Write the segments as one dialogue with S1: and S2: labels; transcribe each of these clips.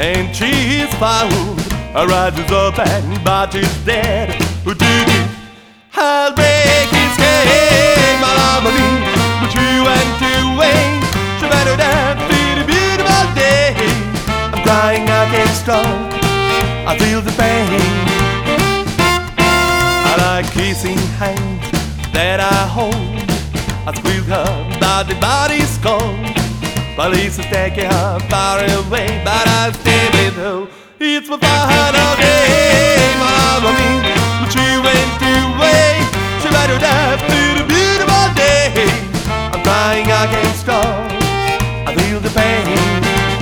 S1: and she is found. Rises up and but is dead. Who did it? I'll break his head. My love of me, but you went away. She better than feel a beautiful day. I'm crying, I can't stop. I feel the pain. I like kissing hands that I hold. I squeeze her, but the body's cold. Police is taking her far away, but I stay with her. It's my final day. My love of me, but she went away. She better die for a beautiful day. I'm crying, I can't stop. I feel the pain.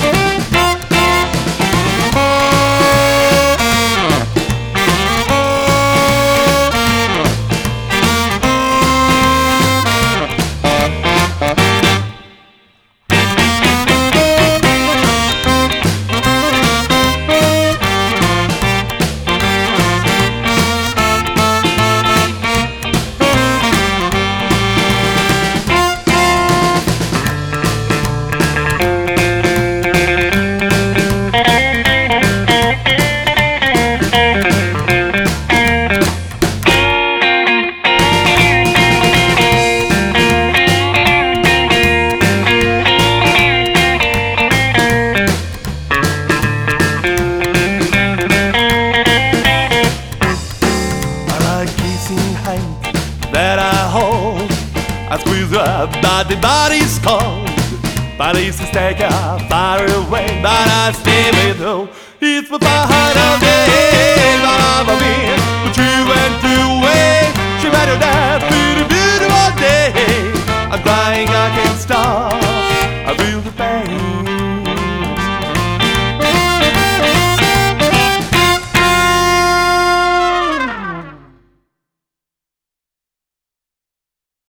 S1: That I hold, I squeeze her, but the body's cold. Police is taking her far away, but I stay with her. It's my final day.